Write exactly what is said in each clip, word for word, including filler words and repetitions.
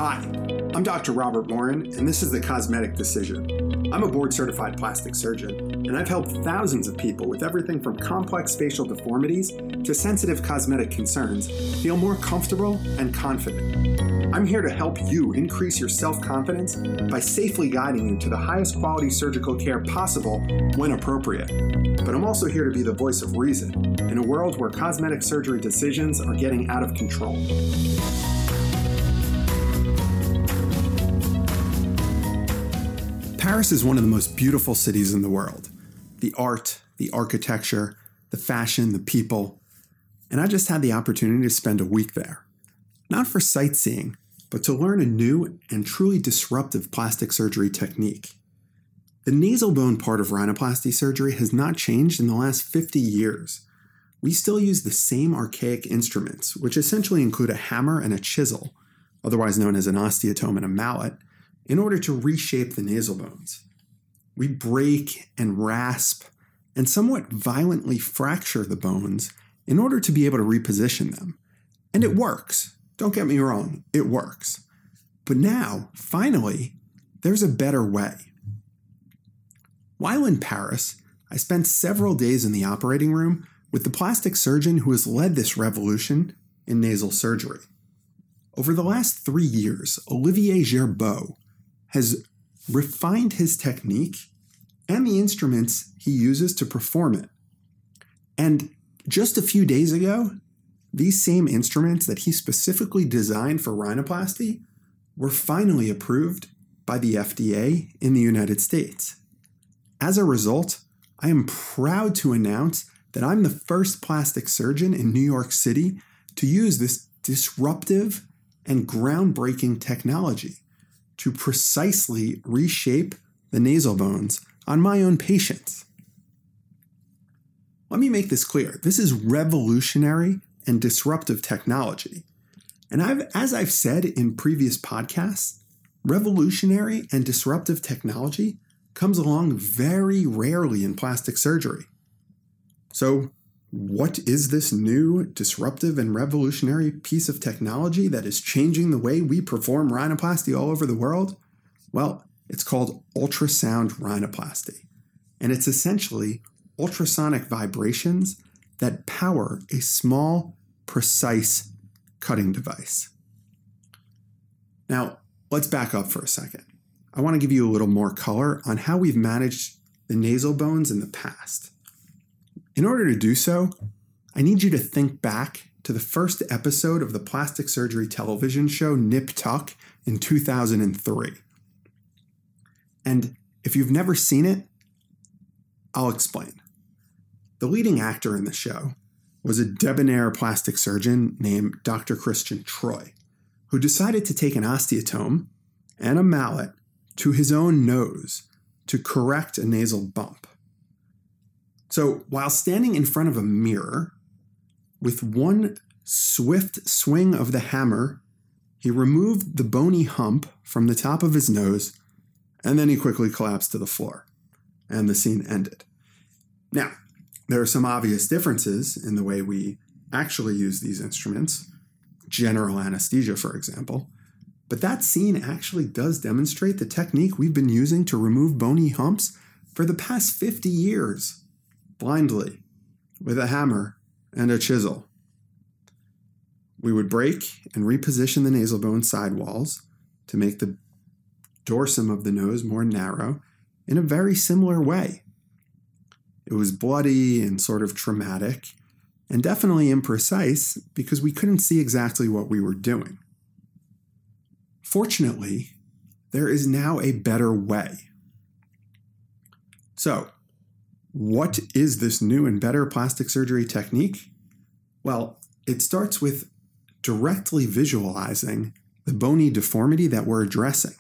Hi, I'm Doctor Robert Morin, and this is The Cosmetic Decision. I'm a board-certified plastic surgeon, and I've helped thousands of people with everything from complex facial deformities to sensitive cosmetic concerns feel more comfortable and confident. I'm here to help you increase your self-confidence by safely guiding you to the highest quality surgical care possible when appropriate. But I'm also here to be the voice of reason in a world where cosmetic surgery decisions are getting out of control. Paris is one of the most beautiful cities in the world. The art, the architecture, the fashion, the people. And I just had the opportunity to spend a week there. Not for sightseeing, but to learn a new and truly disruptive plastic surgery technique. The nasal bone part of rhinoplasty surgery has not changed in the last fifty years. We still use the same archaic instruments, which essentially include a hammer and a chisel, otherwise known as an osteotome and a mallet, in order to reshape the nasal bones. We break and rasp and somewhat violently fracture the bones in order to be able to reposition them. And it works. Don't get me wrong, it works. But now, finally, there's a better way. While in Paris, I spent several days in the operating room with the plastic surgeon who has led this revolution in nasal surgery. Over the last three years, Olivier Gerbeau has refined his technique and the instruments he uses to perform it. And just a few days ago, these same instruments that he specifically designed for rhinoplasty were finally approved by the F D A in the United States. As a result, I am proud to announce that I'm the first plastic surgeon in New York City to use this disruptive and groundbreaking technology to precisely reshape the nasal bones on my own patients. Let me make this clear. This is revolutionary and disruptive technology. And I've, as I've said in previous podcasts, revolutionary and disruptive technology comes along very rarely in plastic surgery. So, what is this new, disruptive, and revolutionary piece of technology that is changing the way we perform rhinoplasty all over the world? Well, it's called ultrasound rhinoplasty, and it's essentially ultrasonic vibrations that power a small, precise cutting device. Now, let's back up for a second. I want to give you a little more color on how we've managed the nasal bones in the past. In order to do so, I need you to think back to the first episode of the plastic surgery television show Nip Tuck in two thousand three. And if you've never seen it, I'll explain. The leading actor in the show was a debonair plastic surgeon named Doctor Christian Troy, who decided to take an osteotome and a mallet to his own nose to correct a nasal bump. So while standing in front of a mirror, with one swift swing of the hammer, he removed the bony hump from the top of his nose, and then he quickly collapsed to the floor, and the scene ended. Now, there are some obvious differences in the way we actually use these instruments, general anesthesia, for example, but that scene actually does demonstrate the technique we've been using to remove bony humps for the past fifty years. Blindly, with a hammer and a chisel. We would break and reposition the nasal bone sidewalls to make the dorsum of the nose more narrow in a very similar way. It was bloody and sort of traumatic, and definitely imprecise because we couldn't see exactly what we were doing. Fortunately, there is now a better way. So, what is this new and better plastic surgery technique? Well, it starts with directly visualizing the bony deformity that we're addressing.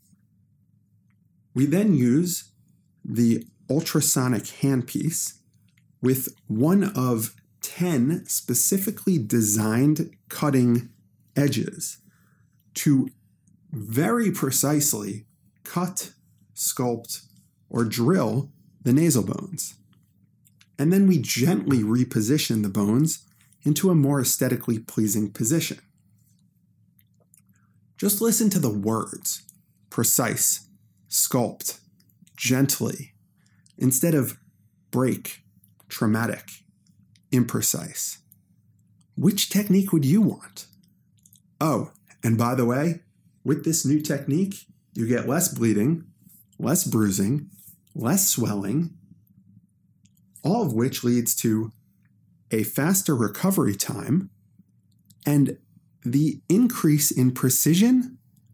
We then use the ultrasonic handpiece with one of ten specifically designed cutting edges to very precisely cut, sculpt, or drill the nasal bones. And then we gently reposition the bones into a more aesthetically pleasing position. Just listen to the words: precise, sculpt, gently, instead of break, traumatic, imprecise. Which technique would you want? Oh, and by the way, with this new technique, you get less bleeding, less bruising, less swelling, all of which leads to a faster recovery time, and the increase in precision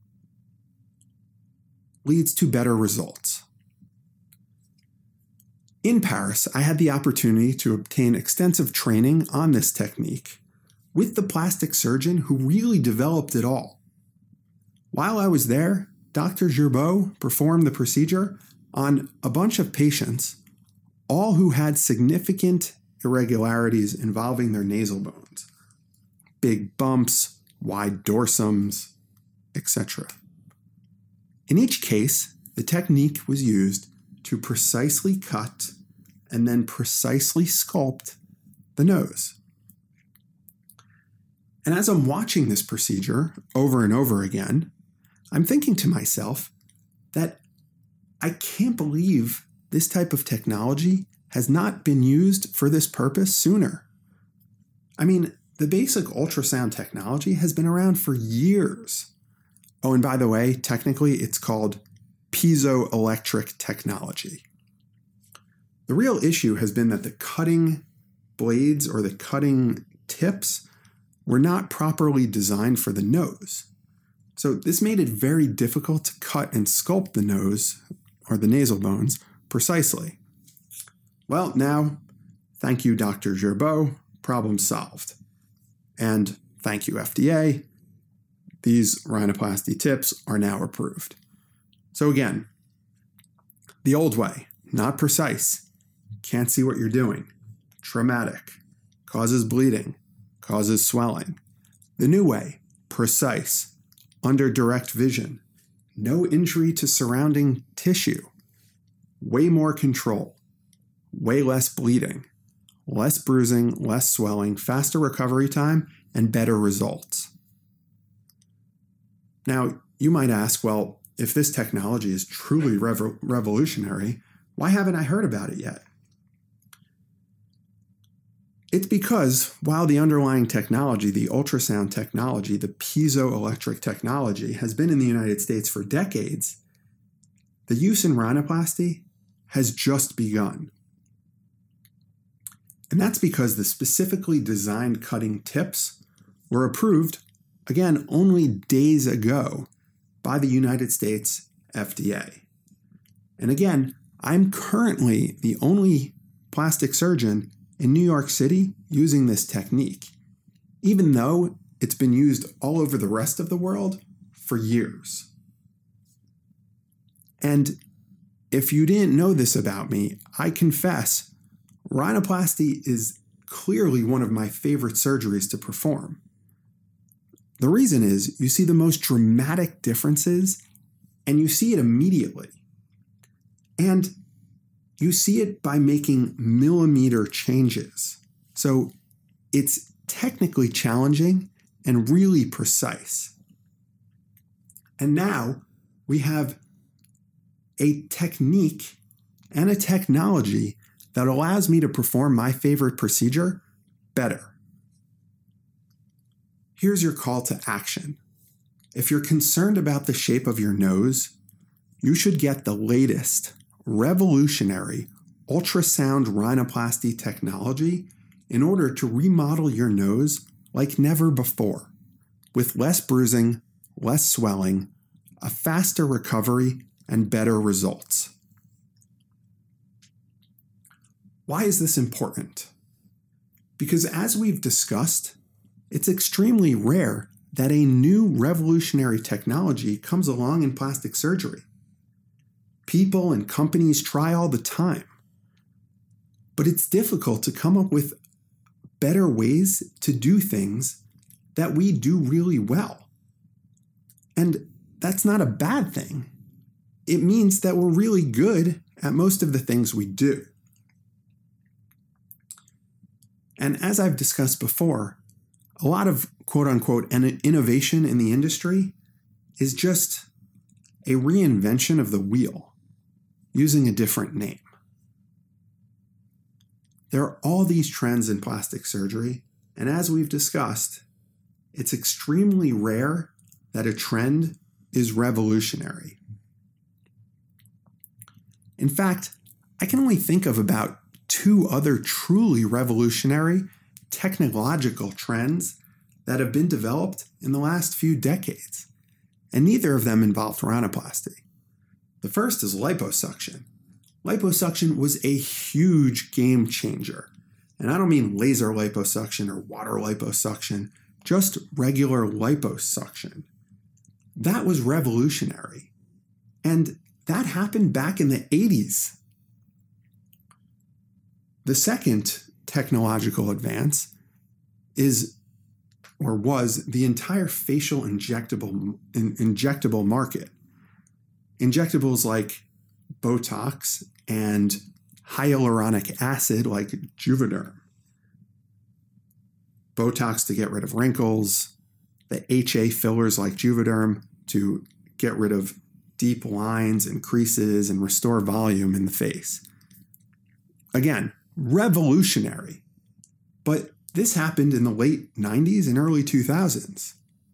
leads to better results. In Paris, I had the opportunity to obtain extensive training on this technique with the plastic surgeon who really developed it all. While I was there, Doctor Gerbeau performed the procedure on a bunch of patients, all who had significant irregularities involving their nasal bones. Big bumps, wide dorsums, et cetera. In each case, the technique was used to precisely cut and then precisely sculpt the nose. And as I'm watching this procedure over and over again, I'm thinking to myself that I can't believe this type of technology has not been used for this purpose sooner. I mean, the basic ultrasound technology has been around for years. Oh, and by the way, technically it's called piezoelectric technology. The real issue has been that the cutting blades or the cutting tips were not properly designed for the nose. So this made it very difficult to cut and sculpt the nose or the nasal bones precisely. Well, now, thank you, Doctor Gerbeau, problem solved. And thank you, F D A. These rhinoplasty tips are now approved. So again, the old way, not precise, can't see what you're doing, traumatic, causes bleeding, causes swelling. The new way, precise, under direct vision, no injury to surrounding tissue, way more control, way less bleeding, less bruising, less swelling, faster recovery time, and better results. Now, you might ask, well, if this technology is truly revo- revolutionary, why haven't I heard about it yet? It's because while the underlying technology, the ultrasound technology, the piezoelectric technology, has been in the United States for decades, the use in rhinoplasty has just begun. And that's because the specifically designed cutting tips were approved, again, only days ago by the United States F D A. And again, I'm currently the only plastic surgeon in New York City using this technique, even though it's been used all over the rest of the world for years. And if you didn't know this about me, I confess, rhinoplasty is clearly one of my favorite surgeries to perform. The reason is you see the most dramatic differences and you see it immediately. And you see it by making millimeter changes. So it's technically challenging and really precise. And now we have a technique and a technology that allows me to perform my favorite procedure better. Here's your call to action. If you're concerned about the shape of your nose, you should get the latest revolutionary ultrasound rhinoplasty technology in order to remodel your nose like never before, with less bruising, less swelling, a faster recovery, and better results. Why is this important? Because as we've discussed, it's extremely rare that a new revolutionary technology comes along in plastic surgery. People and companies try all the time, but it's difficult to come up with better ways to do things that we do really well. And that's not a bad thing. It means that we're really good at most of the things we do. And as I've discussed before, a lot of quote-unquote innovation in the industry is just a reinvention of the wheel using a different name. There are all these trends in plastic surgery, and as we've discussed, it's extremely rare that a trend is revolutionary. In fact, I can only think of about two other truly revolutionary technological trends that have been developed in the last few decades, and neither of them involved rhinoplasty. The first is liposuction. Liposuction was a huge game changer. And I don't mean laser liposuction or water liposuction, just regular liposuction. That was revolutionary. And that happened back in the eighties. The second technological advance is, or was, the entire facial injectable, in, injectable market. Injectables like Botox and hyaluronic acid like Juvederm. Botox to get rid of wrinkles, the H A fillers like Juvederm to get rid of deep lines and creases and restore volume in the face. Again, revolutionary. But this happened in the late nineties and early two thousands.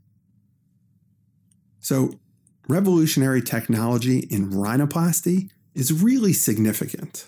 So, revolutionary technology in rhinoplasty is really significant.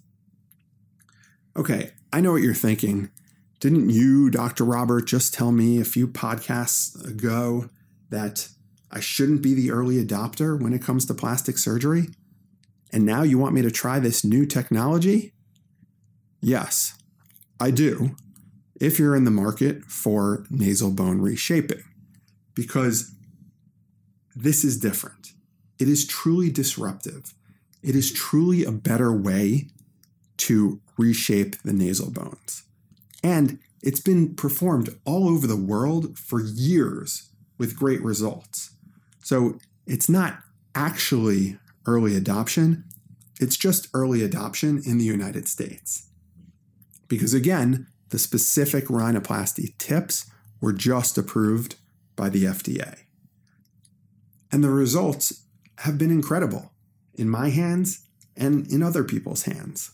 Okay, I know what you're thinking. Didn't you, Doctor Robert, just tell me a few podcasts ago that I shouldn't be the early adopter when it comes to plastic surgery? And now you want me to try this new technology? Yes, I do, if you're in the market for nasal bone reshaping, because this is different. It is truly disruptive. It is truly a better way to reshape the nasal bones. And it's been performed all over the world for years with great results. So it's not actually early adoption, it's just early adoption in the United States. Because again, the specific rhinoplasty tips were just approved by the F D A. And the results have been incredible in my hands and in other people's hands.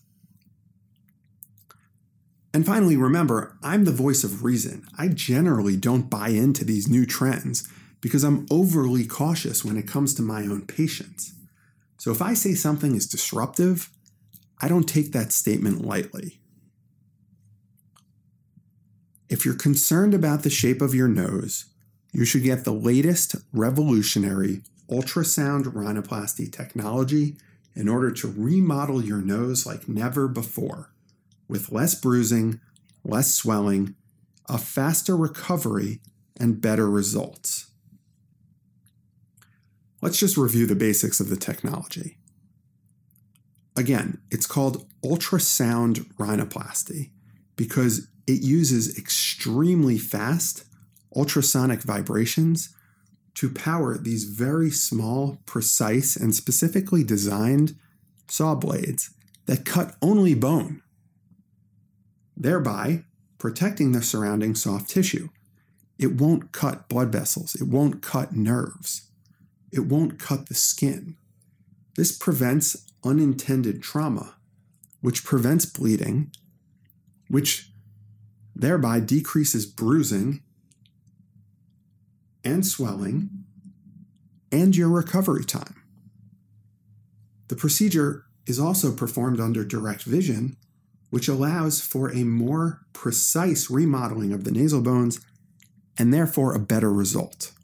And finally, remember, I'm the voice of reason. I generally don't buy into these new trends because I'm overly cautious when it comes to my own patients. So if I say something is disruptive, I don't take that statement lightly. If you're concerned about the shape of your nose, you should get the latest revolutionary ultrasound rhinoplasty technology in order to remodel your nose like never before, with less bruising, less swelling, a faster recovery, and better results. Let's just review the basics of the technology. Again, it's called ultrasound rhinoplasty because it uses extremely fast ultrasonic vibrations to power these very small, precise, and specifically designed saw blades that cut only bone, thereby protecting the surrounding soft tissue. It won't cut blood vessels. It won't cut nerves. It won't cut the skin. This prevents unintended trauma, which prevents bleeding, which thereby decreases bruising and swelling and your recovery time. The procedure is also performed under direct vision, which allows for a more precise remodeling of the nasal bones and therefore a better result.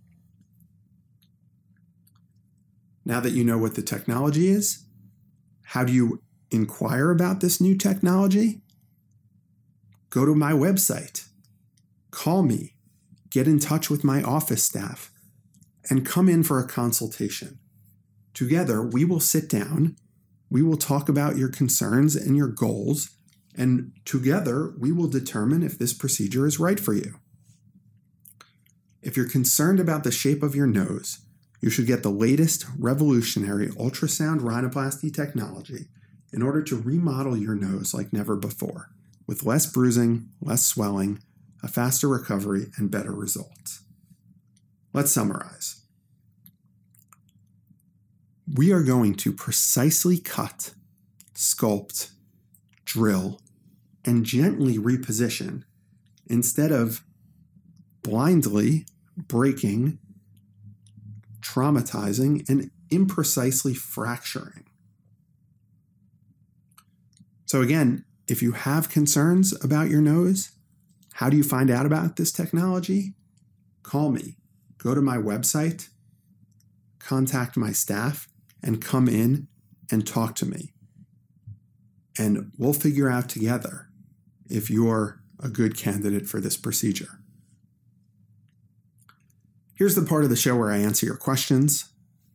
Now that you know what the technology is, how do you inquire about this new technology? Go to my website, call me, get in touch with my office staff, and come in for a consultation. Together, we will sit down, we will talk about your concerns and your goals, and together we will determine if this procedure is right for you. If you're concerned about the shape of your nose, you should get the latest revolutionary ultrasound rhinoplasty technology in order to remodel your nose like never before, with less bruising, less swelling, a faster recovery, and better results. Let's summarize. we are going to precisely cut, sculpt, drill, and gently reposition instead of blindly breaking, traumatizing, and imprecisely fracturing. So again, if you have concerns about your nose, how do you find out about this technology? Call me. Go to my website, contact my staff, and come in and talk to me. And we'll figure out together if you're a good candidate for this procedure. Here's the part of the show where I answer your questions.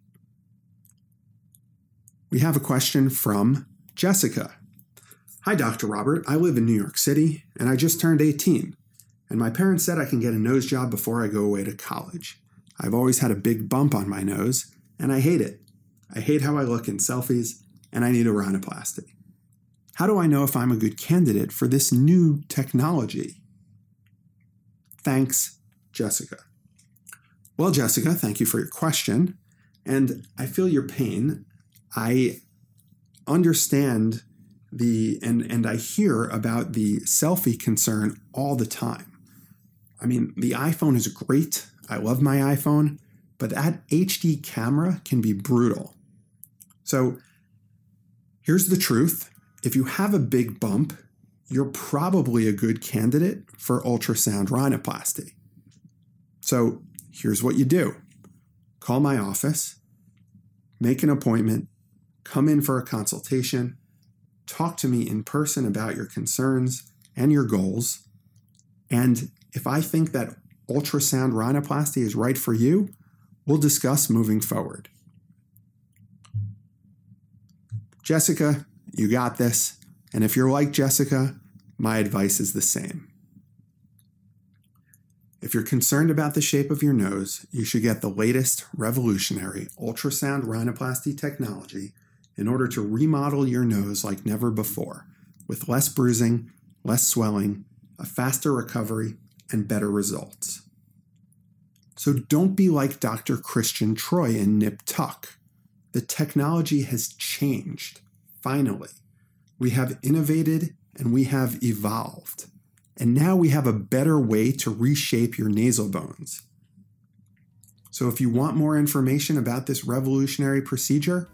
We have a question from Jessica. Hi, Doctor Robert. I live in New York City, and I just turned eighteen, and my parents said I can get a nose job before I go away to college. I've always had a big bump on my nose, and I hate it. I hate how I look in selfies, and I need a rhinoplasty. How do I know if I'm a good candidate for this new technology? Thanks, Jessica. Well, Jessica, thank you for your question, and I feel your pain. I understand the and and I hear about the selfie concern all the time. I mean, the iPhone is great. I love my iPhone, but that H D camera can be brutal. So here's the truth. If you have a big bump, you're probably a good candidate for ultrasound rhinoplasty. So here's what you do. Call my office, make an appointment, come in for a consultation, talk to me in person about your concerns and your goals. And if I think that ultrasound rhinoplasty is right for you, we'll discuss moving forward. Jessica, you got this. And if you're like Jessica, my advice is the same. If you're concerned about the shape of your nose, you should get the latest revolutionary ultrasound rhinoplasty technology in order to remodel your nose like never before, with less bruising, less swelling, a faster recovery, and better results. So don't be like Doctor Christian Troy in Nip Tuck. The technology has changed, finally. We have innovated and we have evolved. And now we have a better way to reshape your nasal bones. So if you want more information about this revolutionary procedure,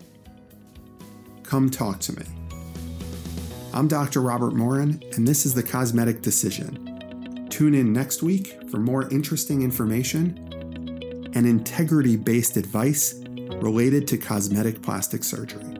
come talk to me. I'm Doctor Robert Morin, and this is The Cosmetic Decision. Tune in next week for more interesting information and integrity-based advice related to cosmetic plastic surgery.